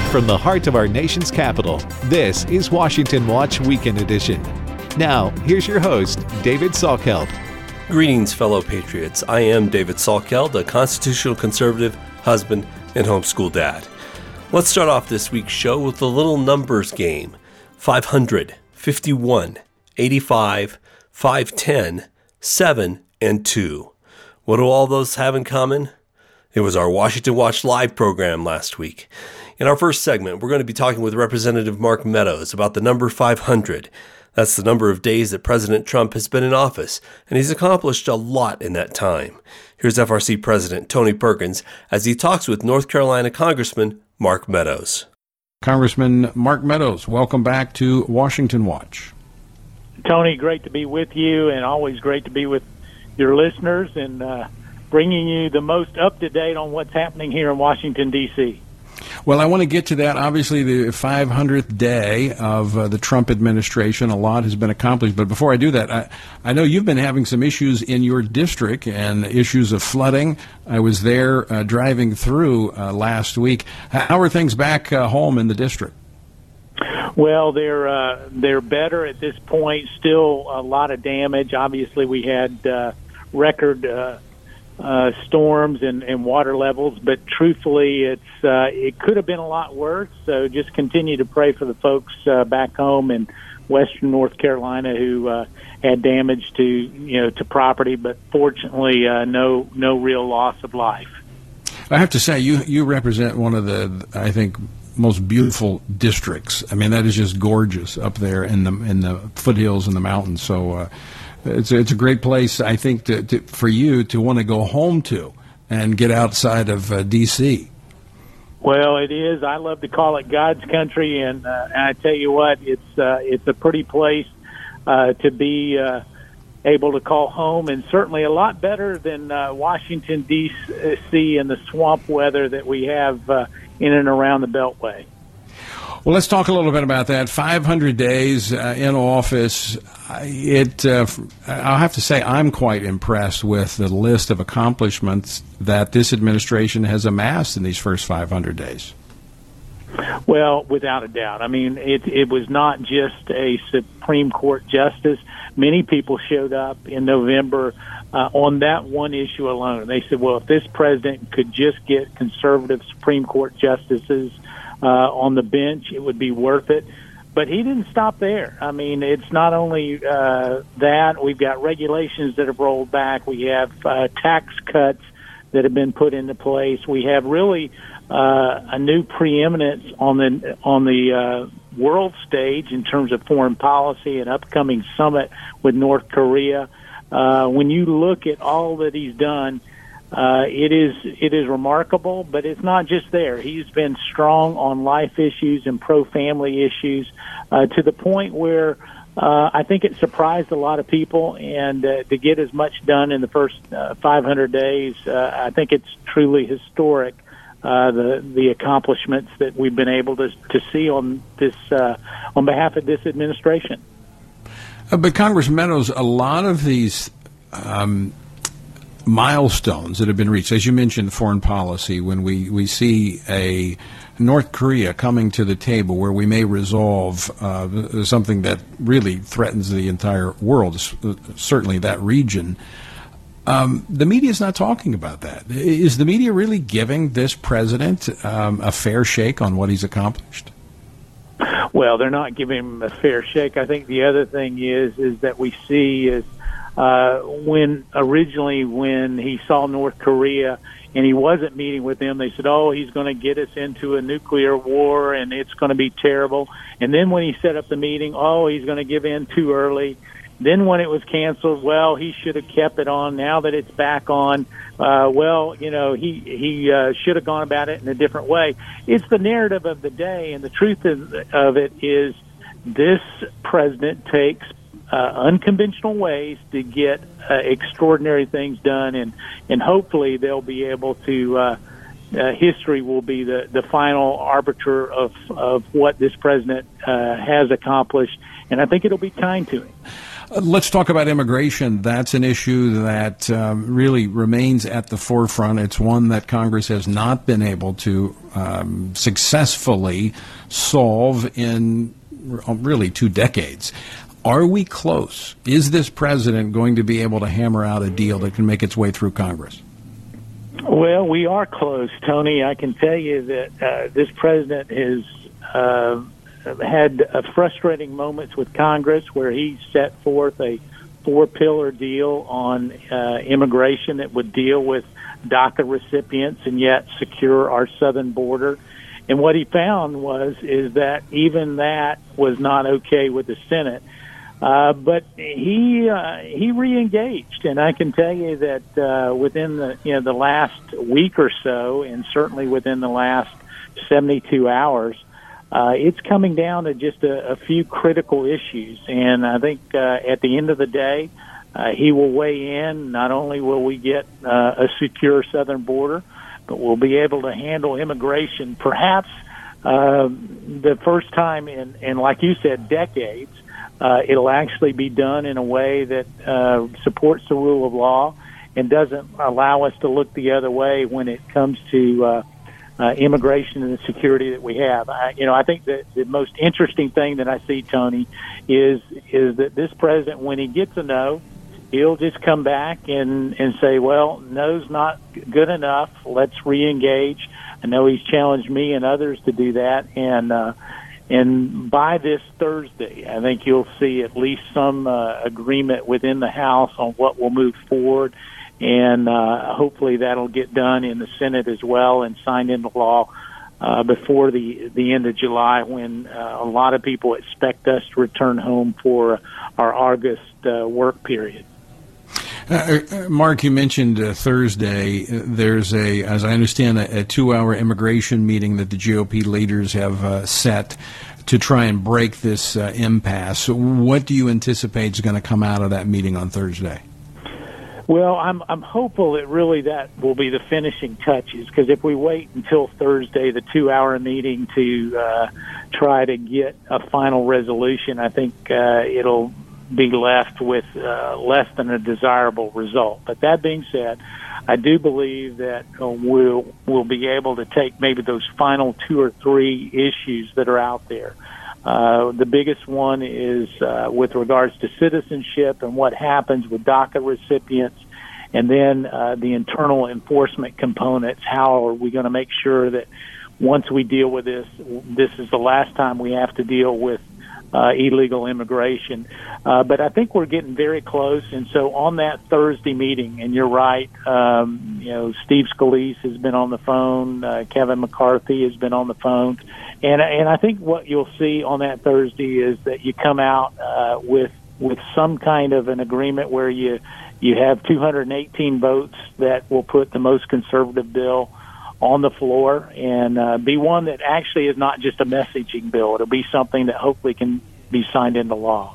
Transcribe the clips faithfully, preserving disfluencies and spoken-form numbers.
from the heart of our nation's capital, this is Washington Watch Weekend Edition. Now, here's your host, David Salkeld. Greetings, fellow patriots. I am David Salkeld, a constitutional conservative, husband, and homeschool dad. Let's start off this week's show with a little numbers game. five hundred, fifty-one, eighty-five, five ten, seven, and two. What do all those have in common? It was our Washington Watch Live program last week. In our first segment, we're going to be talking with Representative Mark Meadows about the number five hundred. That's the number of days that President Trump has been in office, and he's accomplished a lot in that time. Here's F R C President Tony Perkins as he talks with North Carolina Congressman Mark Meadows. Congressman Mark Meadows, welcome back to Washington Watch. Tony, great to be with you, and always great to be with your listeners and uh, bringing you the most up-to-date on what's happening here in Washington, D C Well, I want to get to that. Obviously, the five hundredth day of uh, the Trump administration, a lot has been accomplished. But before I do that, I, I know you've been having some issues in your district and issues of flooding. I was there uh, driving through uh, last week. How are things back uh, home in the district? Well, they're uh, they're better at this point. Still a lot of damage. Obviously, we had uh, record uh, uh, storms and, and water levels, but truthfully, it's uh, it could have been a lot worse. So just continue to pray for the folks uh, back home in western North Carolina who uh, had damage to you know to property, but fortunately, uh, no no real loss of life. I have to say, you you represent one of the I think. most beautiful districts. I mean, that is just gorgeous up there in the in the foothills and the mountains. So uh, it's it's a great place, I think, to, to, for you to want to go home to and get outside of uh, D C. Well, it is. I love to call it God's country, and, uh, and I tell you what, it's uh, it's a pretty place uh, to be uh, able to call home, and certainly a lot better than uh, Washington D C and the swamp weather that we have Uh, in and around the Beltway. Well, let's talk a little bit about that. five hundred days uh, in office. It, uh, I'll have to say I'm quite impressed with the list of accomplishments that this administration has amassed in these first five hundred days. Well, without a doubt. I mean, it, it was not just a Supreme Court justice. Many people showed up in November Uh, on that one issue alone. They said, well, if this president could just get conservative Supreme Court justices uh, on the bench, it would be worth it. But he didn't stop there. I mean, it's not only uh, that. We've got regulations that have rolled back. We have uh, tax cuts that have been put into place. We have really uh, a new preeminence on the on the uh, world stage in terms of foreign policy, an upcoming summit with North Korea. Uh, when you look at all that he's done, uh, it is it is remarkable, but it's not just there. He's been strong on life issues and pro-family issues uh, to the point where uh, I think it surprised a lot of people, and uh, to get as much done in the first uh, five hundred days, uh, I think it's truly historic, uh, the the accomplishments that we've been able to to see on this uh, on behalf of this administration. Uh, but Congressman Meadows, a lot of these um, milestones that have been reached, as you mentioned, foreign policy, when we, we see a North Korea coming to the table where we may resolve uh, something that really threatens the entire world, certainly that region, um, the media is not talking about that. Is the media really giving this president um, a fair shake on what he's accomplished? Well, they're not giving him a fair shake. I think the other thing is is that we see is uh, when originally when he saw North Korea and he wasn't meeting with them, they said, oh, he's going to get us into a nuclear war and it's going to be terrible. And then when he set up the meeting, oh, he's going to give in too early. Then when it was canceled, well, he should have kept it on. Now that it's back on, uh, well, you know, he he uh, should have gone about it in a different way. It's the narrative of the day, and the truth of, of it is this president takes uh, unconventional ways to get uh, extraordinary things done, and, and hopefully they'll be able to uh, uh, history will be the, the final arbiter of, of what this president uh, has accomplished, and I think it'll be kind to him. Uh, let's talk about immigration. That's an issue that um, really remains at the forefront. It's one that Congress has not been able to um, successfully solve in really two decades. Are we close? Is this president going to be able to hammer out a deal that can make its way through Congress? Well, we are close, Tony. I can tell you that uh, this president has uh, had uh, frustrating moments with Congress where he set forth a four-pillar deal on uh, immigration that would deal with DACA recipients and yet secure our southern border. And what he found was is that even that was not okay with the Senate. Uh, but he uh, he reengaged, and I can tell you that uh, within the you know the last week or so, and certainly within the last seventy-two hours, uh, it's coming down to just a, a few critical issues. And I think uh, at the end of the day, uh, he will weigh in. Not only will we get uh, a secure southern border, but we'll be able to handle immigration, perhaps uh, the first time in, in, like you said, decades. Uh, it'll actually be done in a way that uh, supports the rule of law and doesn't allow us to look the other way when it comes to uh, uh, immigration and the security that we have. I, you know, I think that the most interesting thing that I see, Tony, is is that this president, when he gets a no, he'll just come back and, and say, well, no's not good enough. Let's reengage. I know he's challenged me and others to do that, and uh, And by this Thursday, I think you'll see at least some uh, agreement within the House on what will move forward, and uh, hopefully that'll get done in the Senate as well and signed into law uh, before the the end of July, when uh, a lot of people expect us to return home for our August uh, work period. Uh, Mark, you mentioned uh, Thursday. There's a, as I understand, a, a two-hour immigration meeting that the G O P leaders have uh, set to try and break this uh, impasse. What do you anticipate is going to come out of that meeting on Thursday? Well, I'm I'm hopeful that really that will be the finishing touches, because if we wait until Thursday, the two-hour meeting, to uh, try to get a final resolution, I think uh, it'll be left with uh, less than a desirable result. But that being said, I do believe that uh, we'll, we'll be able to take maybe those final two or three issues that are out there. Uh, the biggest one is uh, with regards to citizenship and what happens with DACA recipients, and then uh, the internal enforcement components. How are we going to make sure that once we deal with this, this is the last time we have to deal with Uh, illegal immigration. Uh, but I think we're getting very close. And so on that Thursday meeting, and you're right, um, you know, Steve Scalise has been on the phone, uh, Kevin McCarthy has been on the phone. And, and I think what you'll see on that Thursday is that you come out uh, with with some kind of an agreement where you, you have two hundred eighteen votes that will put the most conservative bill on the floor, and uh, be one that actually is not just a messaging bill. It'll be something that hopefully can be signed into law.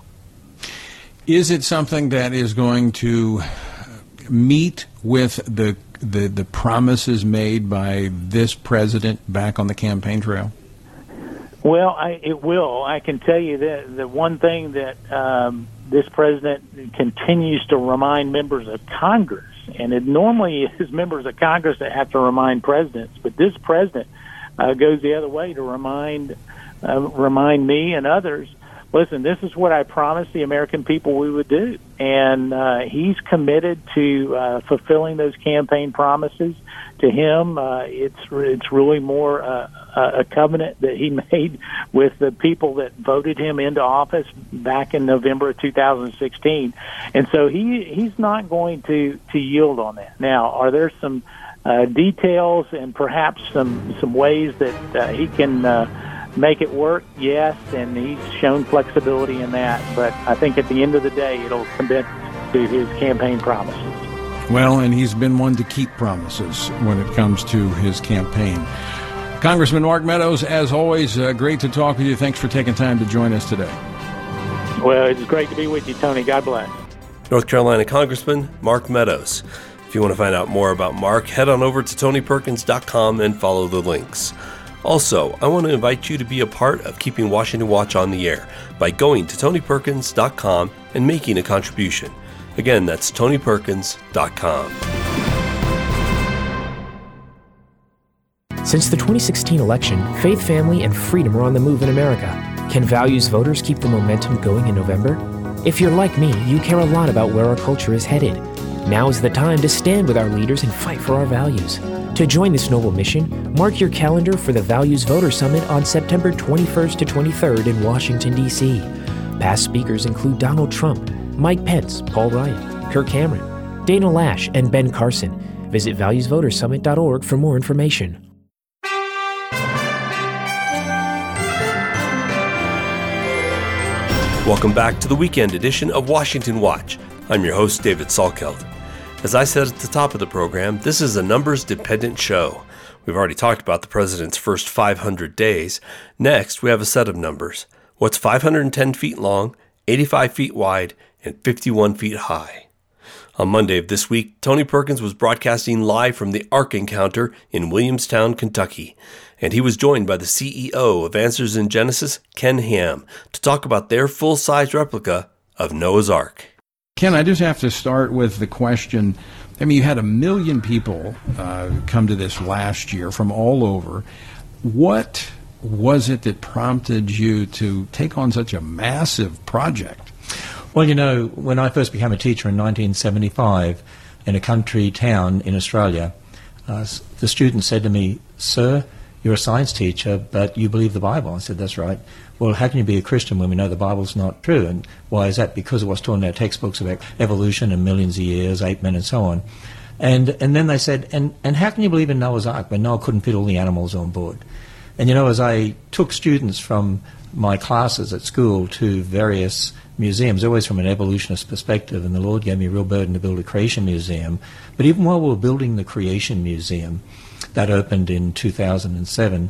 Is it something that is going to meet with the the, the promises made by this president back on the campaign trail? Well, I, it will. I can tell you that the one thing that um, this president continues to remind members of Congress, and it normally is members of Congress that have to remind presidents, but this president uh, goes the other way to remind uh, remind me and others, listen, this is what I promised the American people we would do. And uh, he's committed to uh, fulfilling those campaign promises. To him, uh, it's it's really more uh, a covenant that he made with the people that voted him into office back in November of two thousand sixteen. And so he he's not going to, to yield on that. Now, are there some uh, details and perhaps some, some ways that uh, he can uh, make it work? Yes, and he's shown flexibility in that. But I think at the end of the day, it'll commit to his campaign promises. Well, and he's been one to keep promises when it comes to his campaign. Congressman Mark Meadows, as always, uh, great to talk with you. Thanks for taking time to join us today. Well, it's great to be with you, Tony. God bless. North Carolina Congressman Mark Meadows. If you want to find out more about Mark, head on over to tony perkins dot com and follow the links. Also, I want to invite you to be a part of keeping Washington Watch on the air by going to tony perkins dot com and making a contribution. Again, that's tony perkins dot com. Since the twenty sixteen election, faith, family, and freedom are on the move in America. Can values voters keep the momentum going in November? If you're like me, you care a lot about where our culture is headed. Now is the time to stand with our leaders and fight for our values. To join this noble mission, mark your calendar for the Values Voter Summit on September twenty-first to twenty-third in Washington, D C Past speakers include Donald Trump, Mike Pence, Paul Ryan, Kirk Cameron, Dana Lash, and Ben Carson. Visit values voter summit dot org for more information. Welcome back to the weekend edition of Washington Watch. I'm your host, David Salkeld. As I said at the top of the program, this is a numbers-dependent show. We've already talked about the president's first five hundred days. Next, we have a set of numbers. What's five hundred ten feet long, eighty-five feet wide, and fifty-one feet high? On Monday of this week, Tony Perkins was broadcasting live from the Ark Encounter in Williamstown, Kentucky, and he was joined by the C E O of Answers in Genesis, Ken Ham, to talk about their full-size replica of Noah's Ark. Ken, I just have to start with the question. I mean, you had a million people uh, come to this last year from all over. What was it that prompted you to take on such a massive project? Well, you know, when I first became a teacher in nineteen seventy-five in a country town in Australia, uh, the student said to me, "Sir, you're a science teacher, but you believe the Bible." I said, "That's right." "Well, how can you be a Christian when we know the Bible's not true?" "And why is that?" "Because of what's taught in our textbooks about evolution and millions of years, ape men and so on." And and then they said, and, and how can you believe in Noah's Ark when Noah couldn't fit all the animals on board? And you know, as I took students from my classes at school to various museums, always from an evolutionist perspective, and the Lord gave me a real burden to build a creation museum. But even while we were building the creation museum, that opened in two thousand seven,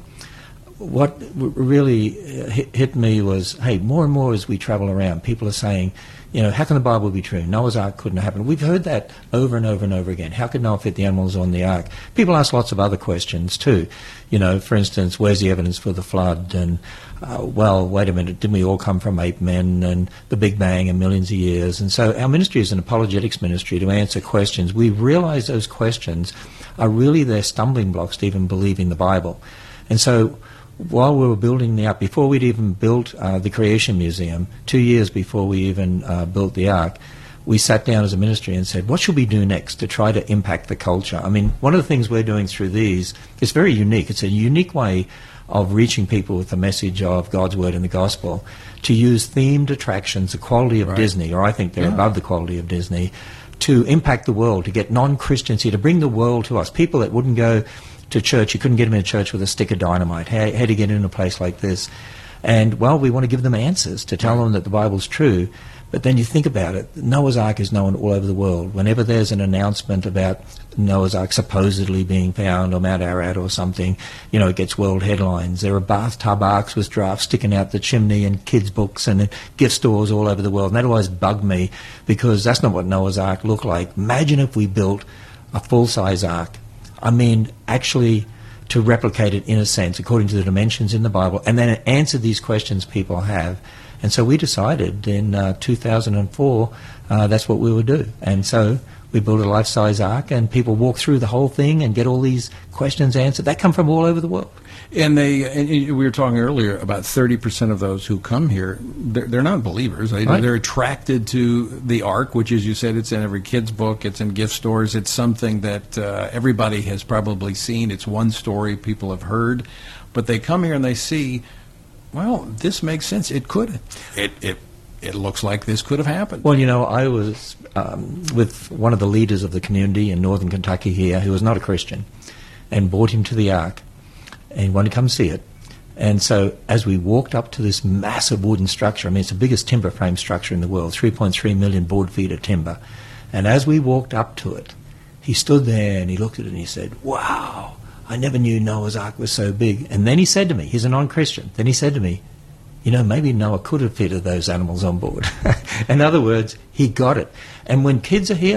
what really hit, hit me was, hey, more and more as we travel around, people are saying, you know, how can the Bible be true? Noah's Ark couldn't have happened. We've heard that over and over and over again. How could Noah fit the animals on the ark? People ask lots of other questions too. You know, for instance, where's the evidence for the flood? And, uh, well, wait a minute, didn't we all come from ape men and the Big Bang and millions of years? And so our ministry is an apologetics ministry to answer questions. We realize those questions are really their stumbling blocks to even believing the Bible. And so while we were building the Ark, before we'd even built uh, the Creation Museum, two years before we even uh, built the Ark, we sat down as a ministry and said, what should we do next to try to impact the culture? I mean, one of the things we're doing through these is very unique. It's a unique way of reaching people with the message of God's Word and the Gospel, to use themed attractions, the quality of right. Disney, or I think they're yeah. above the quality of Disney, to impact the world, to get non-Christians here, to bring the world to us, people that wouldn't go to church. You couldn't get them in a church with a stick of dynamite. How, how do you get in a place like this? And, well, we want to give them answers to tell them that the Bible's true. But then you think about it, Noah's Ark is known all over the world. Whenever there's an announcement about Noah's Ark supposedly being found on Mount Ararat or something, you know, it gets world headlines. There are bathtub arks with giraffes sticking out the chimney and kids' books and gift stores all over the world. And that always bugged me, because that's not what Noah's Ark looked like. Imagine if we built a full-size ark. I mean, actually to replicate it in a sense, according to the dimensions in the Bible, and then answer these questions people have. And so we decided in uh, two thousand four uh, that's what we would do. And so we built a life-size ark, and people walk through the whole thing and get all these questions answered. They come from all over the world. And they, and we were talking earlier about thirty percent of those who come here, they're, they're not believers. They, right. They're attracted to the Ark, which, as you said, it's in every kid's book. It's in gift stores. It's something that uh, everybody has probably seen. It's one story people have heard. But they come here and they see, well, this makes sense. It could. It it it looks like this could have happened. Well, you know, I was um, with one of the leaders of the community in northern Kentucky here, who was not a Christian, and brought him to the Ark. And he wanted to come see it. And so as we walked up to this massive wooden structure, I mean, it's the biggest timber frame structure in the world, three point three million board feet of timber. And as we walked up to it, he stood there and he looked at it and he said, wow, I never knew Noah's Ark was so big. And then he said to me, he's a non-Christian, then he said to me, you know, maybe Noah could have fitted those animals on board. In other words, he got it. And when kids are here,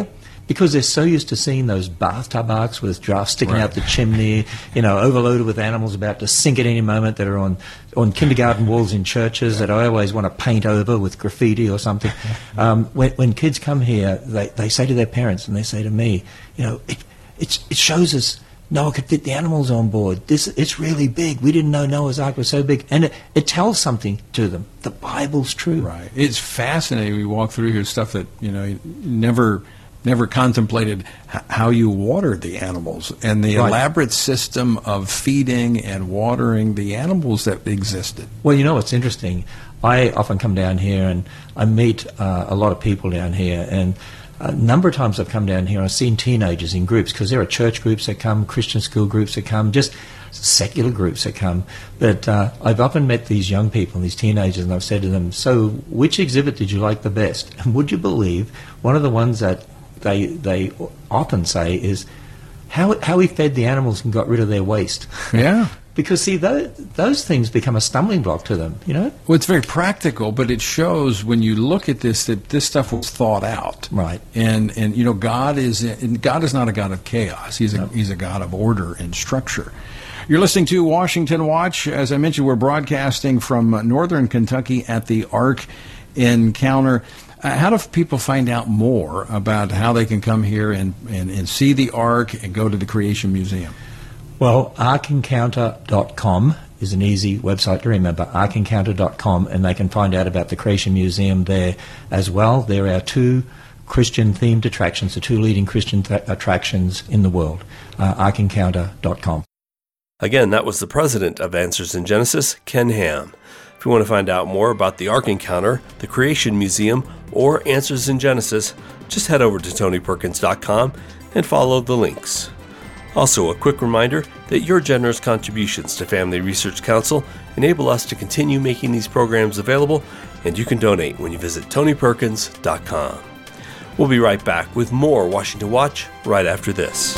because they're so used to seeing those bathtub arks with giraffes sticking Right. out the chimney, you know, overloaded with animals about to sink at any moment that are on, on kindergarten walls in churches that I always want to paint over with graffiti or something. Um, when, when kids come here, they, they say to their parents and they say to me, you know, it, it's, it shows us Noah could fit the animals on board. This It's really big. We didn't know Noah's Ark was so big. And it, it tells something to them. The Bible's true. Right. It's fascinating. We walk through here, stuff that, you know, you never never contemplated h- how you watered the animals and the Right. elaborate system of feeding and watering the animals that existed. Well, you know what's interesting? I often come down here and I meet uh, a lot of people down here, and a number of times I've come down here and I've seen teenagers in groups, because there are church groups that come, Christian school groups that come, just secular groups that come. But uh, I've often met these young people, these teenagers, and I've said to them, so which exhibit did you like the best? And would you believe one of the ones that they they often say is how, how he fed the animals and got rid of their waste. Yeah. Because, see, those, those things become a stumbling block to them, you know? Well, it's very practical, but it shows when you look at this that this stuff was thought out. Right. And and you know, God is and God is not a God of chaos. He's a No. he's a God of order and structure. You're listening to Washington Watch. As I mentioned, we're broadcasting from uh, northern Kentucky at the Ark Encounter. Uh, how do people find out more about how they can come here and, and, and see the Ark and go to the Creation Museum? Well, ark encounter dot com is an easy website to remember, ark encounter dot com, and they can find out about the Creation Museum there as well. There are two Christian-themed attractions, the two leading Christian th- attractions in the world, uh, ark encounter dot com. Again, that was the president of Answers in Genesis, Ken Ham. If you want to find out more about the Ark Encounter, the Creation Museum, or Answers in Genesis, just head over to tony perkins dot com and follow the links. Also, a quick reminder that your generous contributions to Family Research Council enable us to continue making these programs available, and you can donate when you visit tony perkins dot com. We'll be right back with more Washington Watch right after this.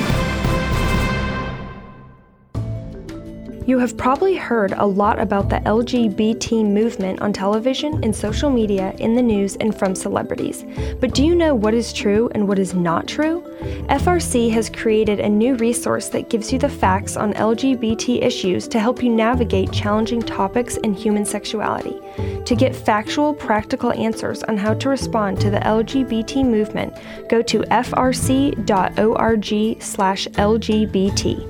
You have probably heard a lot about the L G B T movement on television and social media, in the news, and from celebrities. But do you know what is true and what is not true? F R C has created a new resource that gives you the facts on L G B T issues to help you navigate challenging topics in human sexuality. To get factual, practical answers on how to respond to the L G B T movement, go to f r c dot org slash L G B T.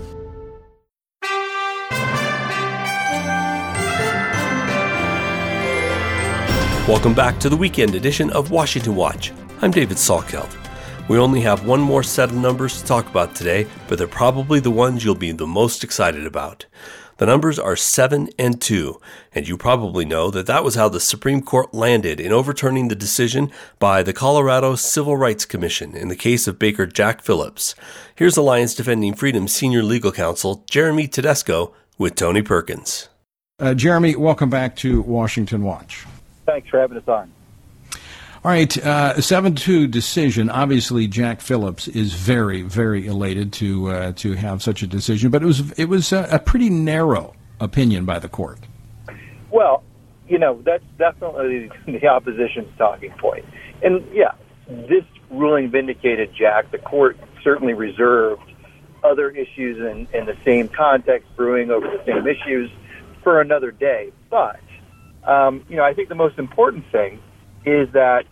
Welcome back to the weekend edition of Washington Watch. I'm David Salkeld. We only have one more set of numbers to talk about today, but they're probably the ones you'll be the most excited about. The numbers are seven and two, and you probably know that that was how the Supreme Court landed in overturning the decision by the Colorado Civil Rights Commission in the case of Baker Jack Phillips. Here's Alliance Defending Freedom Senior Legal Counsel Jeremy Tedesco with Tony Perkins. Uh, Jeremy, welcome back to Washington Watch. Thanks for having us on. All right, uh, seven two decision. Obviously, Jack Phillips is very, very elated to uh, to have such a decision, but it was it was a, a pretty narrow opinion by the court. Well, you know, that's definitely the opposition's talking point. And, yeah, this ruling vindicated Jack. The court certainly reserved other issues in, in the same context, brewing over the same issues, for another day. But, um, you know, I think the most important thing is that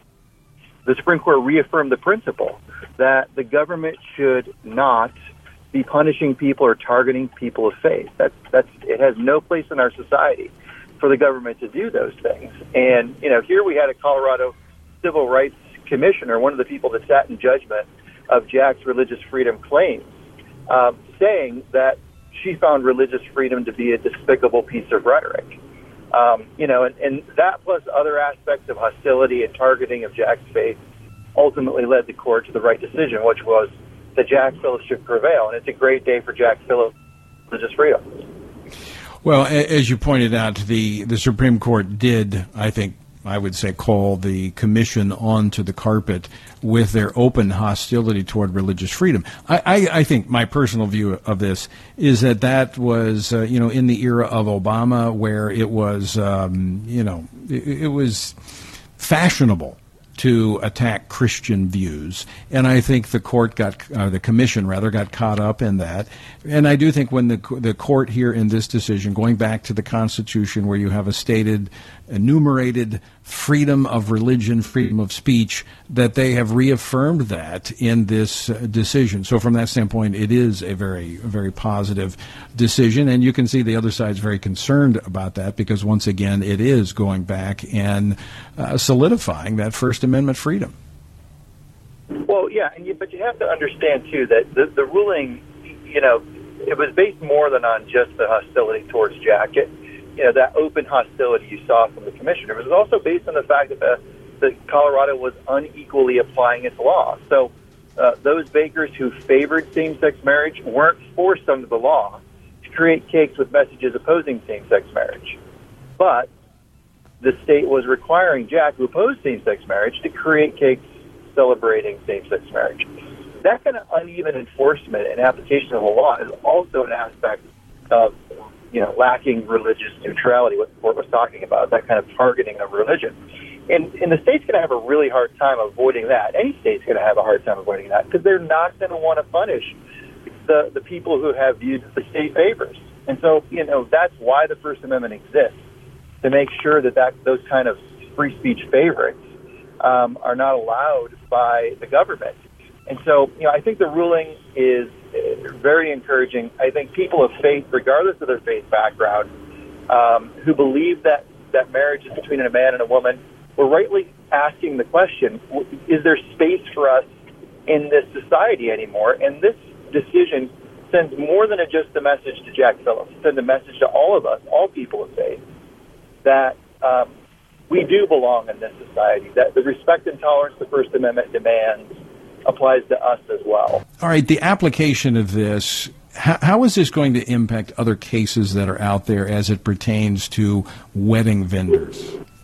the Supreme Court reaffirmed the principle that the government should not be punishing people or targeting people of faith. That's, that's, it has no place in our society for the government to do those things. And, you know, here we had a Colorado Civil Rights Commissioner, one of the people that sat in judgment of Jack's religious freedom claims, uh, saying that she found religious freedom to be a despicable piece of rhetoric. Um, you know, and, and that plus other aspects of hostility and targeting of Jack's faith ultimately led the court to the right decision, which was that Jack Phillips should prevail. And it's a great day for Jack Phillips' religious freedom. Well, as you pointed out, the, the Supreme Court did, I think, I would say, call the commission onto the carpet with their open hostility toward religious freedom. I, I, I think my personal view of this is that that was, uh, you know, in the era of Obama, where it was, um, you know, it, it was fashionable to attack Christian views. And I think the court got, uh, the commission rather, got caught up in that. And I do think when the the court here in this decision, going back to the Constitution where you have a stated, enumerated freedom of religion, freedom of speech, that they have reaffirmed that in this uh, decision. So from that standpoint, it is a very, very positive decision. And you can see the other side's very concerned about that because, once again, it is going back and uh, solidifying that First Amendment freedom. Well, yeah, and you, but you have to understand, too, that the, the ruling, you know, it was based more than on just the hostility towards Jack. It, you know, that open hostility you saw from the commissioner. It was also based on the fact that, the, that Colorado was unequally applying its law. So uh, those bakers who favored same-sex marriage weren't forced under the law to create cakes with messages opposing same-sex marriage. But the state was requiring Jack, who opposed same-sex marriage, to create cakes celebrating same-sex marriage. That kind of uneven enforcement and application of the law is also an aspect of, you know, lacking religious neutrality, what the court was talking about, that kind of targeting of religion. And, and the state's going to have a really hard time avoiding that. Any state's going to have a hard time avoiding that because they're not going to want to punish the, the people who have views that the state favors. And so, you know, that's why the First Amendment exists, to make sure that, that those kind of free speech favorites um, are not allowed by the government. And so, you know, I think the ruling is very encouraging. I think people of faith, regardless of their faith background, um, who believe that, that marriage is between a man and a woman, were rightly asking the question, is there space for us in this society anymore? And this decision sends more than a, just a message to Jack Phillips. It sends a message to all of us, all people of faith, that um, we do belong in this society, that the respect and tolerance the First Amendment demands applies to us as well. All right, the application of this, how, how is this going to impact other cases that are out there as it pertains to wedding vendors?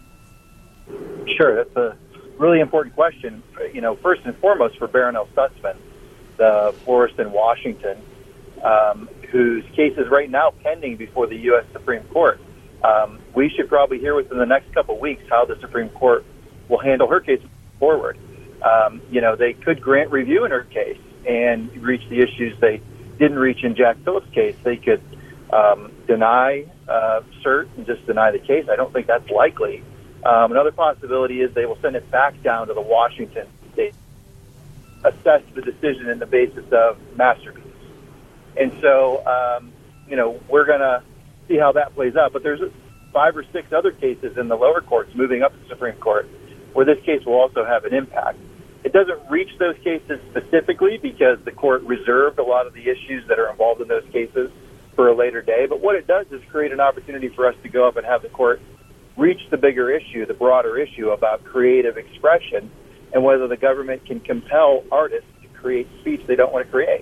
Sure, that's a really important question. You know, first and foremost for Barronelle Stutzman, the florist in Washington, um, whose case is right now pending before the U S Supreme Court. Um, we should probably hear within the next couple of weeks how the Supreme Court will handle her case forward. Um, you know, they could grant review in her case and reach the issues they didn't reach in Jack Phillips' case. They could um, deny uh, cert and just deny the case. I don't think that's likely. Um, another possibility is they will send it back down to the Washington state, assess the decision in the basis of masterpiece. And so, um, you know, we're going to see how that plays out. But there's five or six other cases in the lower courts moving up to the Supreme Court where this case will also have an impact. It doesn't reach those cases specifically because the court reserved a lot of the issues that are involved in those cases for a later day. But what it does is create an opportunity for us to go up and have the court reach the bigger issue, the broader issue about creative expression and whether the government can compel artists to create speech they don't want to create.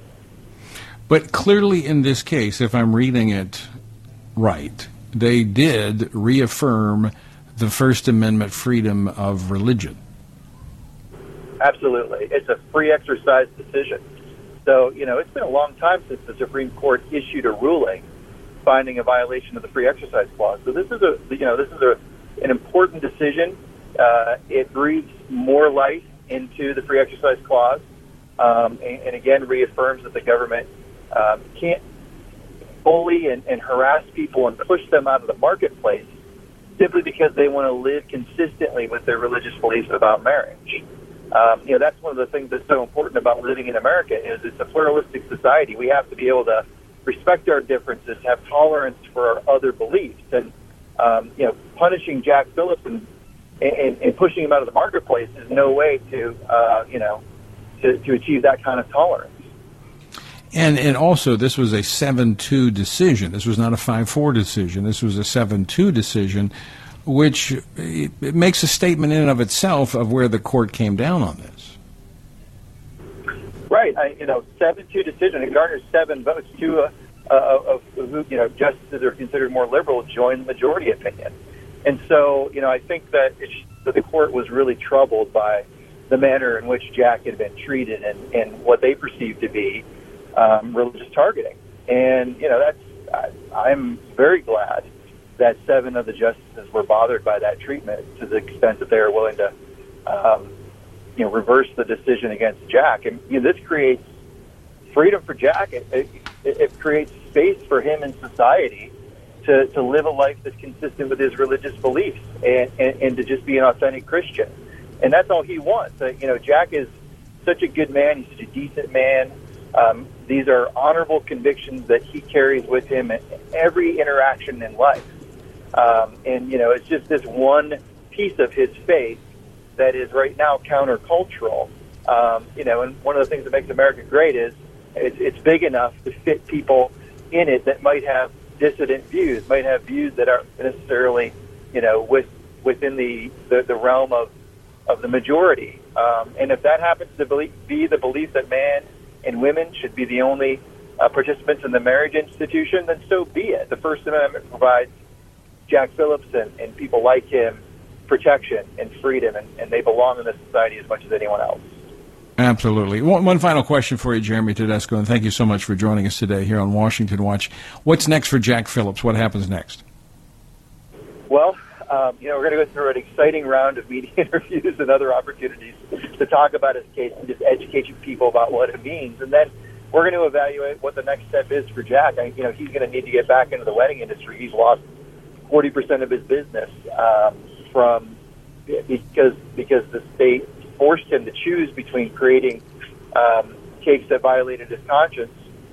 But clearly in this case, if I'm reading it right, they did reaffirm the First Amendment freedom of religion. Absolutely. It's a free exercise decision. So, you know, it's been a long time since the Supreme Court issued a ruling finding a violation of the free exercise clause. So this is a, you know, this is a, an important decision. Uh, it breathes more life into the free exercise clause, um, and, and again reaffirms that the government um, can't bully and, and harass people and push them out of the marketplace simply because they want to live consistently with their religious beliefs about marriage. Um, you know, that's one of the things that's so important about living in America is it's a pluralistic society. We have to be able to respect our differences, have tolerance for our other beliefs. And, um, you know, punishing Jack Phillips and, and, and pushing him out of the marketplace is no way to, uh, you know, to, to achieve that kind of tolerance. And and also, this was a seven two decision. This was not a five four decision. This was a seven two decision, which it, it makes a statement in and of itself of where the court came down on this. Right. I, you know, seven two decision. It garners seven votes. Two uh, uh, of who, you know, justices are considered more liberal join the majority opinion. And so, you know, I think that, it, that the court was really troubled by the manner in which Jack had been treated and, and what they perceived to be Um, religious targeting. And, you know, that's, I, I'm very glad that seven of the justices were bothered by that treatment to the extent that they are willing to um, you know, reverse the decision against Jack. And you know, this creates freedom for Jack. It, it, it creates space for him in society to, to live a life that's consistent with his religious beliefs and, and, and to just be an authentic Christian. And that's all he wants. Uh, you know, Jack is such a good man. He's such a decent man. Um, these are honorable convictions that he carries with him in every interaction in life. Um, and, you know, it's just this one piece of his faith that is right now countercultural. Um, you know, and one of the things that makes America great is it's, it's big enough to fit people in it that might have dissident views, might have views that aren't necessarily, you know, with, within the, the, the realm of, of the majority. Um, and if that happens to believe, be the belief that man and women should be the only uh, participants in the marriage institution, then so be it. The First Amendment provides Jack Phillips and, and people like him protection and freedom, and, and they belong in this society as much as anyone else. Absolutely. One, one final question for you, Jeremy Tedesco, and thank you so much for joining us today here on Washington Watch. What's next for Jack Phillips? What happens next? Well, um, you know, we're going to go through an exciting round of media interviews and other opportunities to talk about his case and just educate people about what it means. And then we're going to evaluate what the next step is for Jack. I, you know, he's going to need to get back into the wedding industry. He's lost forty percent of his business um, from because because the state forced him to choose between creating um, cakes that violated his conscience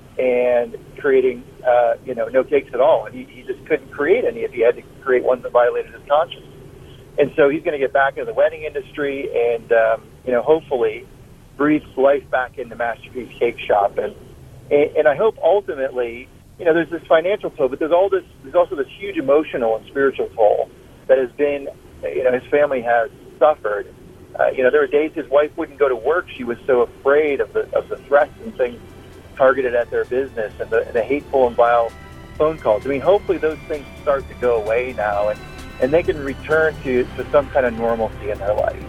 and creating, uh, you know, no cakes at all. And he, he just couldn't create any if he had to create ones that violated his conscience. And so he's going to get back into the wedding industry and, um, you know, hopefully breathe life back into Masterpiece Cake Shop. And, and and I hope ultimately, you know, there's this financial toll, but there's all this, there's also this huge emotional and spiritual toll that has been, you know, his family has suffered. Uh, you know, there were days his wife wouldn't go to work. She was so afraid of the of the threats and things targeted at their business and the, the hateful and vile phone calls. I mean, hopefully those things start to go away now, and, and they can return to, to some kind of normalcy in their lives.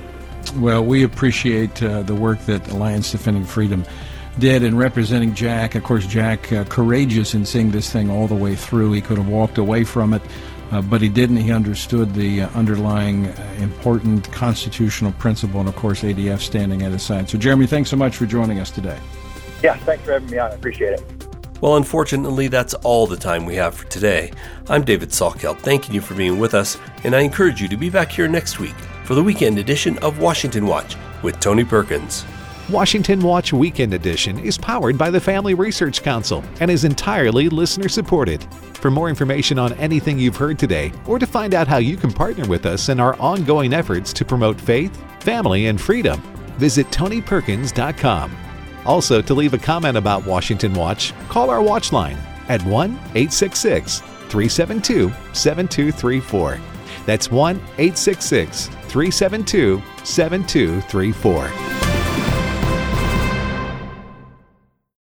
Well, we appreciate uh, the work that Alliance Defending Freedom did in representing Jack. Of course, Jack, uh, courageous in seeing this thing all the way through. He could have walked away from it, uh, but he didn't. He understood the uh, underlying uh, important constitutional principle, and, of course, A D F standing at his side. So, Jeremy, thanks so much for joining us today. Yeah, thanks for having me on. I appreciate it. Well, unfortunately, that's all the time we have for today. I'm David Salkeld, thanking you for being with us, and I encourage you to be back here next week for the weekend edition of Washington Watch with Tony Perkins. Washington Watch Weekend Edition is powered by the Family Research Council and is entirely listener-supported. For more information on anything you've heard today, or to find out how you can partner with us in our ongoing efforts to promote faith, family, and freedom, visit tony perkins dot com. Also, to leave a comment about Washington Watch, call our watch line at one eight six six, three seven two, seven two three four. That's one eight six six, three seven two, seven two three four.